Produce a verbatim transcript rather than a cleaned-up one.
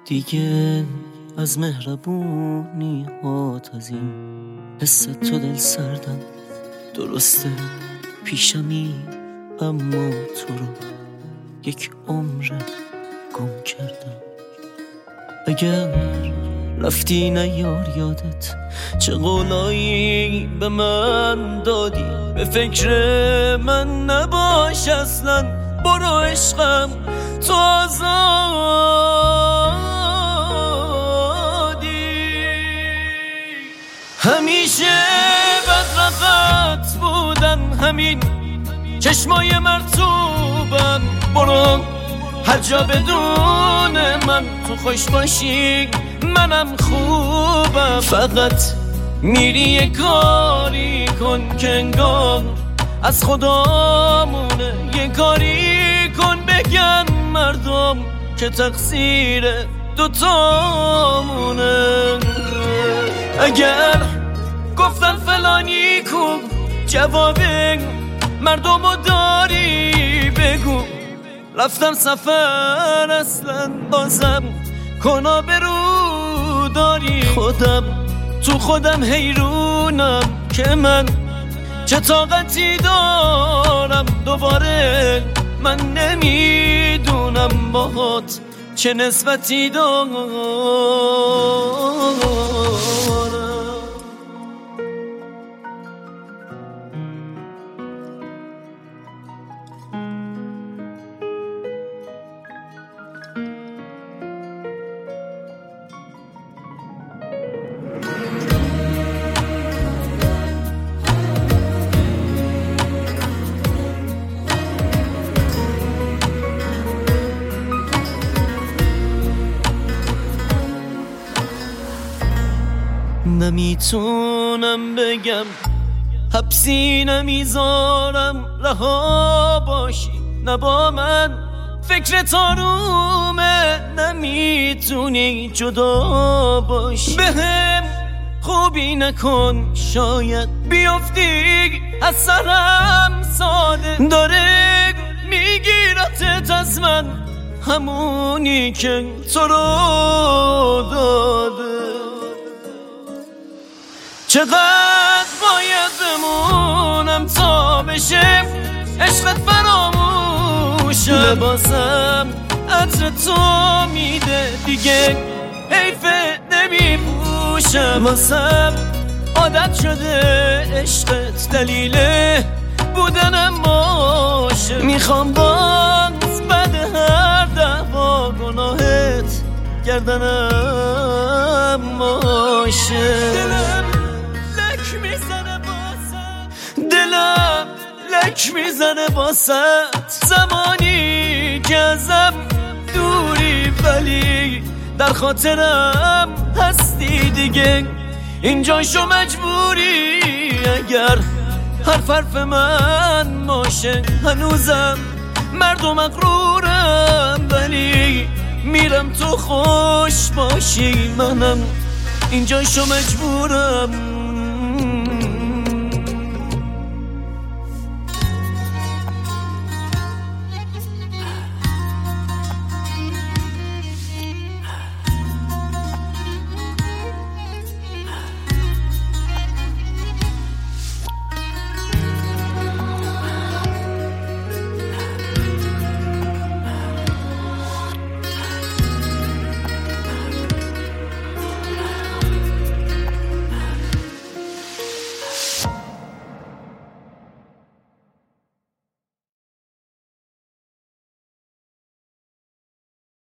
دیگه از مهربونی هات از این حس تو دل سردم. درسته پیشمی اما تو رو یک عمر گم کردم. اگر رفتی نیار یادت چه قولایی به من دادی، به فکر من نباش اصلا، برو عشقم تو آزادی. همیشه بدرقت بودن همین چشمای مرطوبم، برو هر جا بدون من تو خوش باشی منم خوبم. فقط میری یه کاری کن که انگار از خدامونه، یه کاری کن بگن مردم که تقصیر دوتامونه. اگر گفتن فلانی کو جواب مردمو داری بگو، رفتم سفر اصلا بازم کنا برو داری. خودم تو خودم حیرونم که من چه طاقتی دارم، دوباره من نمیدونم باهات چه نسبتی دارم. نمیتونم بگم حبسی نمیذارم رها باشی، نه با من فکر تارومه، نمیتونی جدا باشی. بهم خوبی نکن شاید بیفتی از سرم ساده، داره میگیرتت از من همونی که تو رو داده. چقدر باید بمونم تا بشه عشقت فراموشه، لباسم عطر تو میده دیگه حیفه نمیپوشم. واسم عادت شده عشقت دلیل بودنم باشه، میخوام باز بعد هر دعوا گناهت گردنم باشه. دلم لک میزنه باست زمانی که ازم دوری، ولی در خاطرم هستی دیگه اینجاشو مجبوری. اگر حرف حرف من باشه هنوزم مرد و مغرورم، ولی میرم تو خوش باشی منم اینجاشو مجبورم.